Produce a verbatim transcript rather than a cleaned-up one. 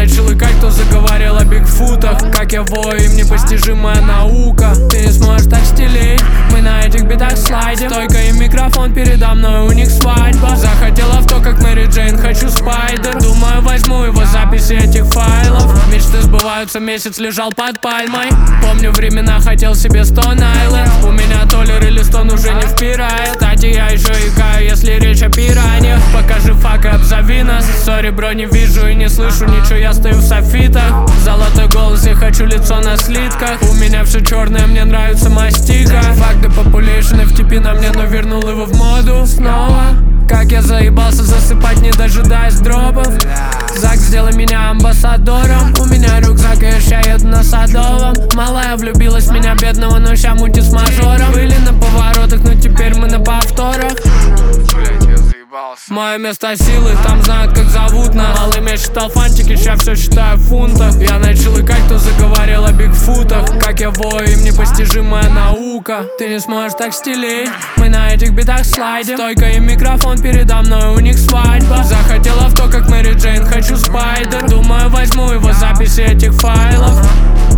начал икать, кто заговорил о бигфутах. Как я вою, им непостижимая наука. Ты не сможешь так стелить, мы на этих битах слайдим. Стойка и микрофон передо мной, у них свадьба. Захотела в то, как Мэри Джейн, хочу спайдер. Думаю, возьму его записи этих файлов. Мечты сбываются, месяц лежал под пальмой. Помню времена, хотел себе Stone Island. У меня толлер или стон уже не впирает. Кстати, я еще икаю, если речь о пираньях. Покажи фак и обзови нас. Сори, бро, не вижу и не слышу ничего, я стою в софитах. Золотой голос, я хочу лицо на слитках. У меня все черное, мне нравится мастика. Факт депопулейшн, эф ти пи на мне, но вернул его в моду снова. Как я заебался засыпать, не дожидаясь дропов. Зак, сделай меня амбассадором. У меня рюкзак, и я ща еду на Садовом. Малая влюбилась в меня, бедного, но ща мутит с мажором. Были на поворотах, но теперь мы на повторах. Мое место силы, там знают, как зовут нас. Малым я считал фантики, ща все считаю в фунтах. Я начал икать, кто заговорил о бигфутах. Как я вою, им непостижимая наука. Ты не сможешь так стелить, мы на этих битах слайдим. Стойка и микрофон передо мной, у них свадьба. Захотела в то, как Мэри Джейн, хочу спайдер. Думаю, возьму его записи этих файлов.